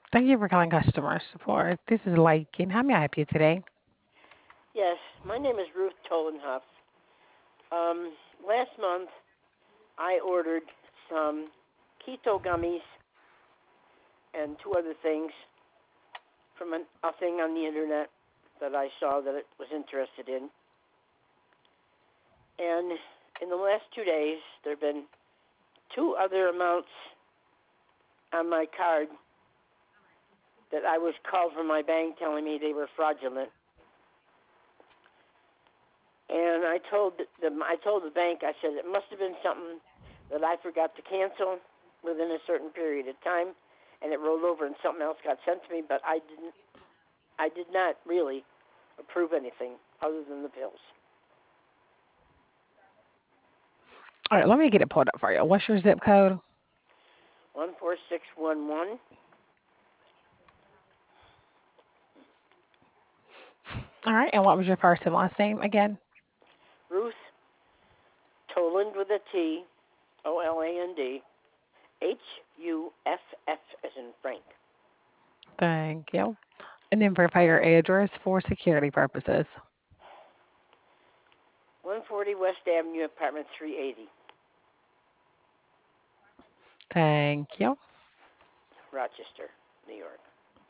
Thank you for calling customer support. This is Lakin. How may I help you today? Yes, my name is Ruth Tolenhoff. Um, Last month I ordered some keto gummies and two other things from a thing on the internet that I saw that it was interested in. And in the last 2 days, there have been two other amounts on my card that I was called from my bank telling me they were fraudulent. And I told the bank, I said it must have been something that I forgot to cancel within a certain period of time, and it rolled over and something else got sent to me. But I did not really approve anything other than the pills. All right, let me get it pulled up for you. What's your zip code? 14611 All right, and what was your first and last name again? Ruth Toland with a T, Oland, Huff as in Frank. Thank you. And then verify your address for security purposes. 140 West Avenue, apartment 380, Thank you. Rochester, New York.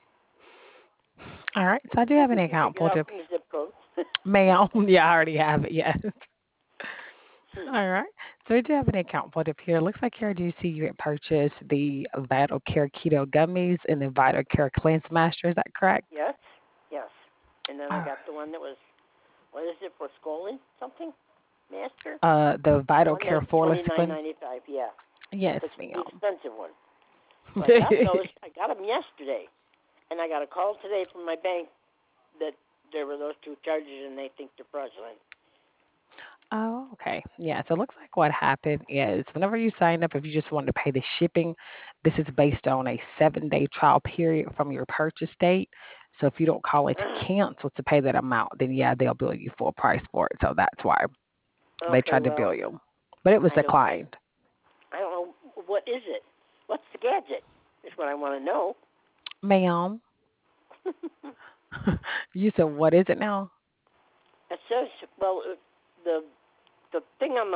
All right, so I do I have an think you account figured pulled out up. from the zip code. Ma'am, yeah, I already have it. Yes. All right. So we do have an account pulled up here. Looks like here I do see you had purchased the Vital Care Keto Gummies and the Vital Care Cleanse Master. Is that correct? Yes, yes. And then I All right. got the one that was, what is it for Scolin? Something? Master? The The Vital one Care that's Flawless Cleanse. $29.95. Yeah, Yes, that's the ma'am. expensive one. So I got those. I got them yesterday, and I got a call today from my bank that there were those two charges, and they think they're fraudulent. Oh, okay. Yeah. So it looks like what happened is whenever you sign up, if you just wanted to pay the shipping, this is based on a 7-day trial period from your purchase date. So if you don't call it to cancel to pay that amount, then yeah, they'll bill you full price for it. So that's why they Okay, tried to well, bill you. But it was I don't, I, declined. I don't know what is it. What's the gadget? Is what I want to know. Ma'am, you said what is it now? It says, well, the the thing on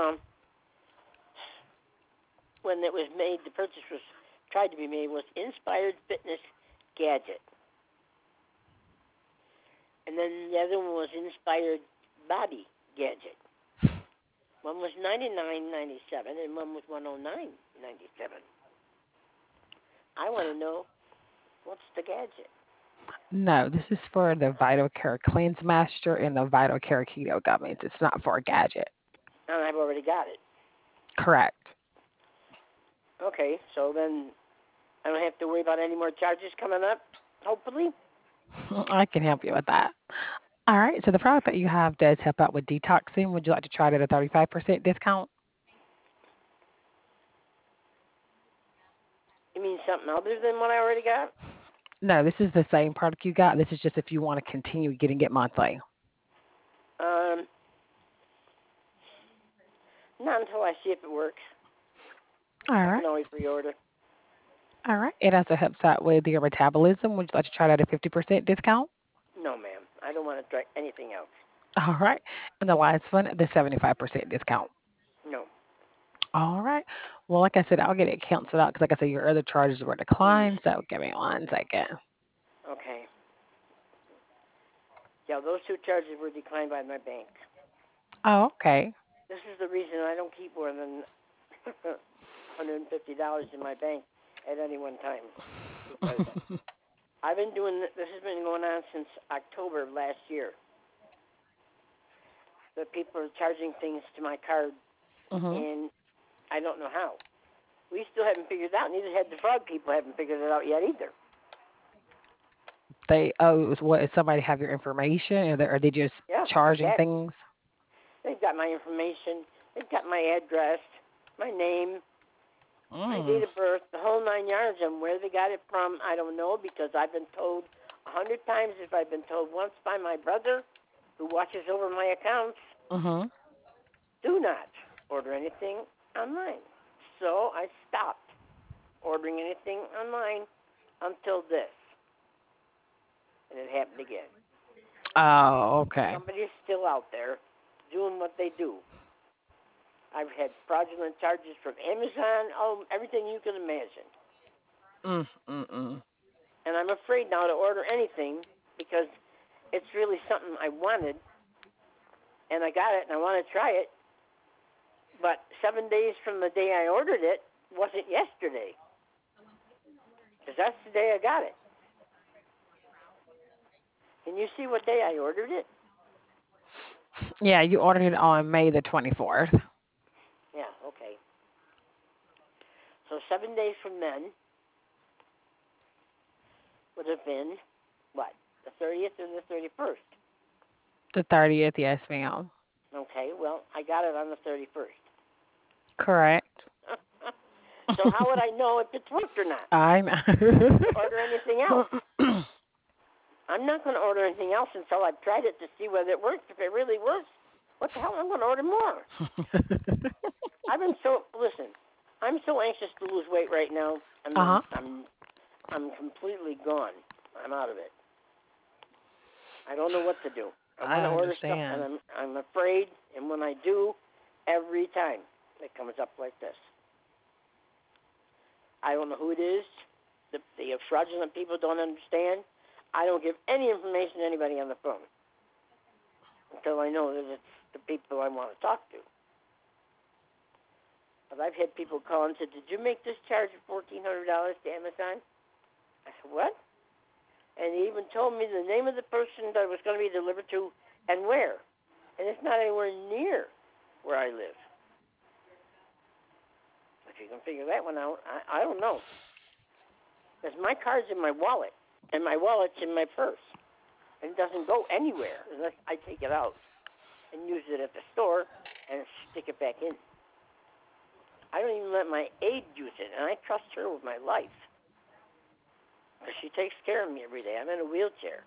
when it was made, the purchase was tried to be made was Inspired Fitness Gadget, and then the other one was Inspired Body Gadget. One was $99.97 and one was $109.97. I want to know what's the gadget. No, this is for the Vital Care Cleanse Master and the Vital Care Keto Gummies. It's not for a gadget. And I've already got it. Correct. Okay, so then I don't have to worry about any more charges coming up. Hopefully. I can help you with that. All right. So the product that you have does help out with detoxing. Would you like to try it at a 35% discount? You mean something other than what I already got? No, this is the same product you got. This is just if you want to continue getting it monthly. Um, Not until I see if it works. All I right. can always reorder. All right. It also helps out with your metabolism. Would you like to try it at a 50% discount? No, ma'am. I don't want to try anything else. All right. And the last one, the 75% discount. No. All right. Well, like I said, I'll get it canceled out because, like I said, your other charges were Please. declined. So give me 1 second. Okay. Yeah, those two charges were declined by my bank. Oh, okay. This is the reason I don't keep more than $150 in my bank at any one time because I've been doing this has been going on since October of last year. The people are charging things to my card, hmm and I don't know how. We still haven't figured it out. Neither had the fraud people haven't figured it out yet either. What, does somebody have your information or are they just Yeah, charging exactly. things? They've got my information. They've got my address, my name, my Mm. date of birth, the whole 9 yards. And where they got it from, I don't know because I've been told 100 times. If I've been told once by my brother, who watches over my accounts, hmm do not order anything online. So I stopped ordering anything online. until this, and it happened again. Oh, okay. Somebody's still out there doing what they do. I've had fraudulent charges from Amazon, oh, everything you can imagine. Mm. And I'm afraid now to order anything because it's really something I wanted, and I got it, and I want to try it. But 7 days from the day I ordered it wasn't yesterday, because that's the day I got it. Can you see what day I ordered it? Yeah, you ordered it on May the 24th. Yeah, okay. So 7 days from then would have been what? The 30th and the 31st. The 30th, yes, ma'am. Okay, well, I got it on the 31st. Correct. So how would I know if it's worked or not? I To order anything else? know. I'm not going to order anything else until I've tried it to see whether it works. If it really works, what the hell? I'm going to order more. I've been so listen. I'm so anxious to lose weight right now. Uh-huh. I'm completely gone. I'm out of it. I don't know what to do. I I want to order stuff, and understand. I'm afraid. And when I do, every time it comes up like this. I don't know who it is. The fraudulent people don't understand. I don't give any information to anybody on the phone until I know that it's the people I want to talk to. But I've had people call and said, "Did you make this charge of $1,400 to Amazon?" I said, "What?" And he even told me the name of the person that it was going to be delivered to and where. And it's not anywhere near where I live. If you can figure that one out, I don't know. Because my card's in my wallet, and my wallet's in my purse. And it doesn't go anywhere unless I take it out and use it at the store and stick it back in. I don't even let my aide use it, and I trust her with my life. Because she takes care of me every day. I'm in a wheelchair.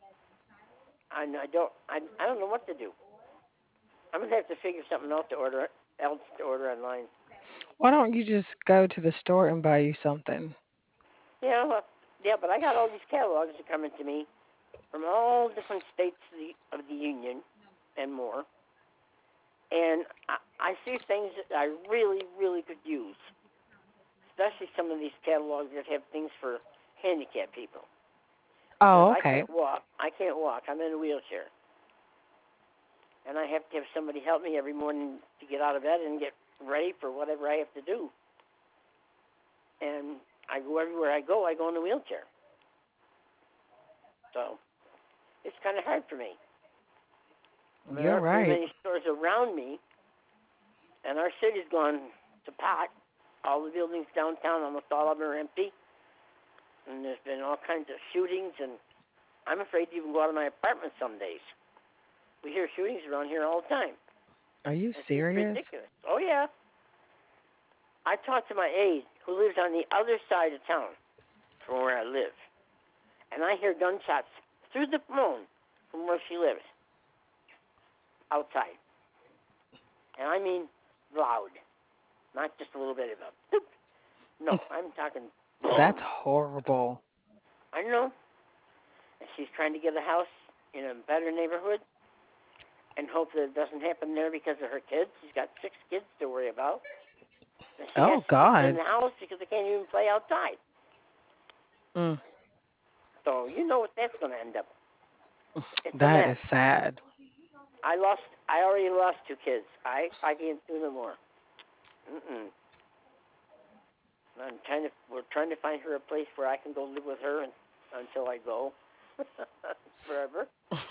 I don't know what to do. I'm gonna have to figure something else to order online. Why don't you just go to the store and buy you something? Yeah, well, yeah, but I got all these catalogs that come into me from all different states of the union and more, and I see things that I really, really could use, especially some of these catalogs that have things for handicapped people. Because Oh, I okay. can't walk. I can't walk. I'm in a wheelchair, and I have to have somebody help me every morning to get out of bed and get ready for whatever I have to do. And I go everywhere I go. I go in a wheelchair, so it's kind of hard for me. There You're aren't very right. many stores around me, and our city's gone to pot. All the buildings downtown, almost all of them are empty, and there's been all kinds of shootings, and I'm afraid to even go out of my apartment some days. We hear shootings around here all the time. Are you It seems serious? ridiculous. Oh yeah. I talked to my aide who lives on the other side of town from where I live, and I hear gunshots through the phone from where she lives outside, and I mean loud, not just a little bit of a boop. No, I'm talking That's boom. horrible. I know. And she's trying to get a house in a better neighborhood and hope that it doesn't happen there because of her kids. She's got 6 kids to worry about. And she has Oh, to keep them in God. the house because they can't even play outside. Mm, So you know what that's going to end up. It's a that mess. is sad. I already lost 2 kids. I can't do no more. Mm-mm. We're trying to find her a place where I can go live with her until I go forever.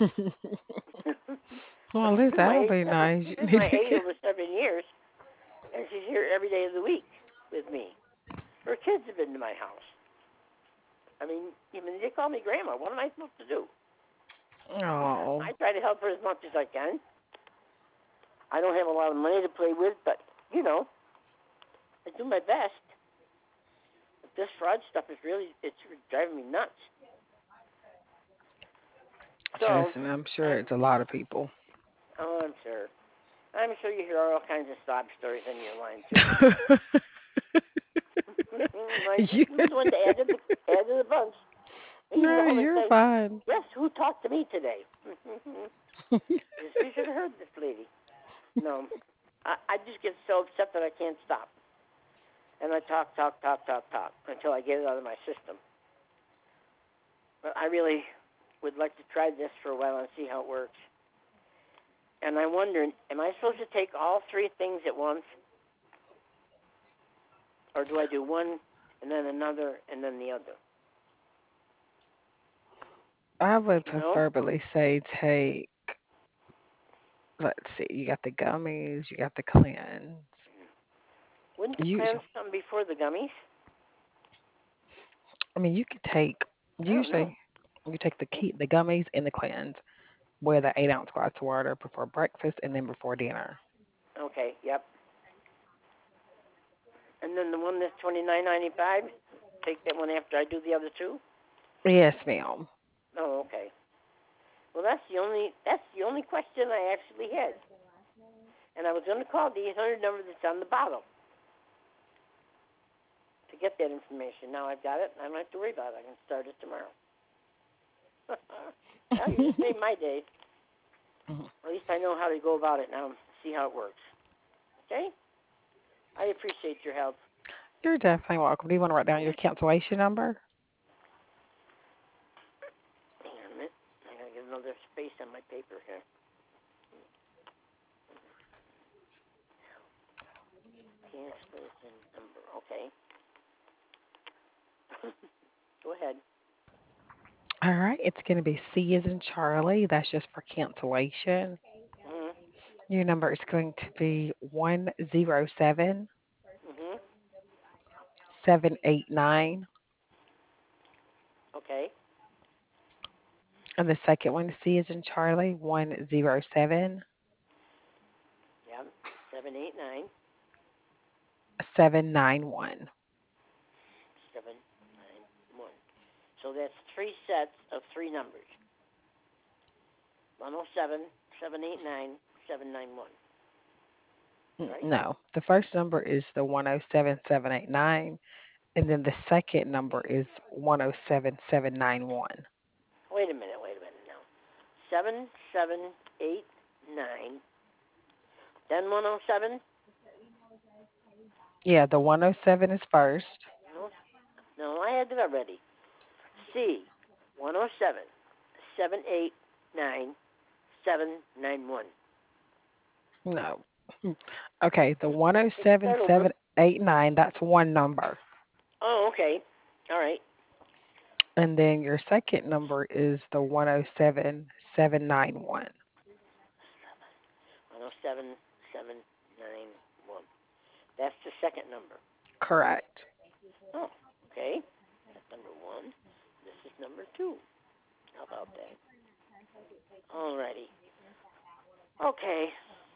But Well, at least that would be nice. she's You been need my to aide get. over 7 years, and she's here every day of the week with me. Her kids have been to my house. They call me grandma. What am I supposed to do? Oh, I try to help her as much as I can. I don't have a lot of money to play with, but you know, I do my best. But this fraud stuff it's driving me nuts. So, trust me, I'm sure I'm, it's a lot of people. oh, I'm sure. I'm sure you hear all kinds of sob stories in your line too. You, This is one to add to the once. Maybe you No, call and you're say, fine. "Guess who talked to me today?" You should have heard this lady. No, I just get so upset that I can't stop, and I talk until I get it out of my system. But I really would like to try this for a while and see how it works. And I wonder, am I supposed to take all three things at once, or do I do one and then another and then the other? I would You know, preferably say take, let's see, you got the gummies, you got the cleanse. wouldn't the You, cleanse come before the gummies? I mean, you could take, I don't know. usually, you take the gummies and the cleanse with an 8 ounce glass of water before breakfast and then before dinner. Okay, yep. And then the one that's $29.95, take that one after I do the other two. Yes, ma'am. Oh, okay. Well, that's the only question I actually had, and I was going to call the 800 number that's on the bottle to get that information. Now I've got it. I don't have to worry about it. I can start it tomorrow. Well, you just made my day. At least I know how to go about it now. See how it works. Okay? I appreciate your help. You're definitely welcome. Do you want to write down your cancellation number? Hang on a minute. I gotta get another space on my paper here. Cancellation number. Okay. Go ahead. All right, it's going to be C as in Charlie. That's just for cancellation. Mhm. Your number is going to be 107 Mhm. 789. Okay. And the second one, C as in Charlie, 107 Yeah. 789 791. 791. So that's three sets of three numbers. 107 789 791. Right? No, the first number is the 107 789, and then the second number is 107 791. Wait a minute. Wait a minute now. 7789. Then 107. Yeah, the 107 is first. No, no, I had it already. C 107 789 791. No. Okay, the Let's start over. 107 789, that's one number. Oh, okay. All right. And then your second number is the 107 791. 107 791. That's the second number. Correct. Oh, okay. That's number one. This is number two. How about that? Alrighty. Okay.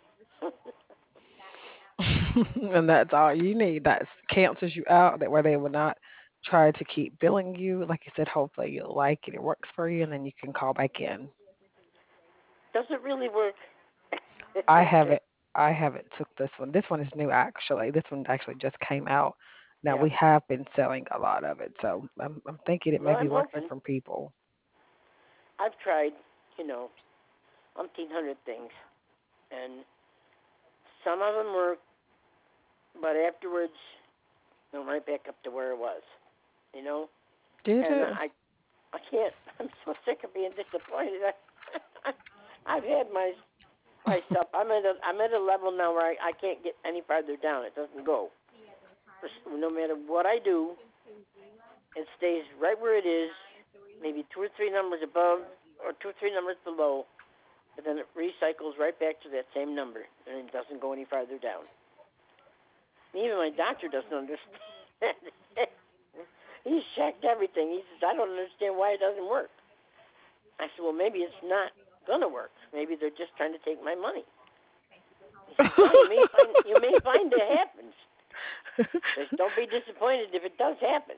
And that's all you need. That cancels you out. That way they will not try to keep billing you. Like you said, hopefully you'll like it. It works for you, and then you can call back in. Does it really work? I haven't. I haven't took this one. This one is new actually. This one actually just came out. Now Yeah. we have been selling a lot of it, so I'm thinking it may Well, be I'm working hoping. from people. I've tried, you know, umpteen hundred things, and some of them work, but afterwards, I'm right back up to where it was. You know, Did and it? I can't. I'm so sick of being disappointed. I've had my price up. I'm at a level now where I can't get any farther down. It doesn't go. No matter what I do, it stays right where it is. Maybe two or three numbers above, or two or three numbers below, but then it recycles right back to that same number, and it doesn't go any farther down. Even my doctor doesn't understand. He's checked everything. He says, I don't understand why it doesn't work. I said, well, maybe it's not gonna work. Maybe they're just trying to take my money. He says, well, you may find it happens. Just don't be disappointed if it does happen.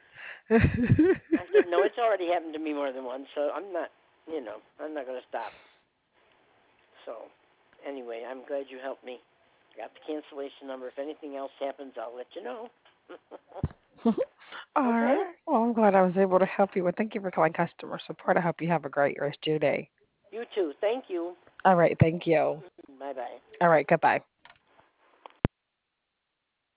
I said, no, it's already happened to me more than once, so I'm not gonna stop. So, anyway, I'm glad you helped me. Got the cancellation number. If anything else happens, I'll let you know. All Okay? right. Well, I'm glad I was able to help you. Well, thank you for calling customer support. I hope you have a great rest of your day. You too. Thank you. All right. Thank you. Bye bye. All right. Goodbye.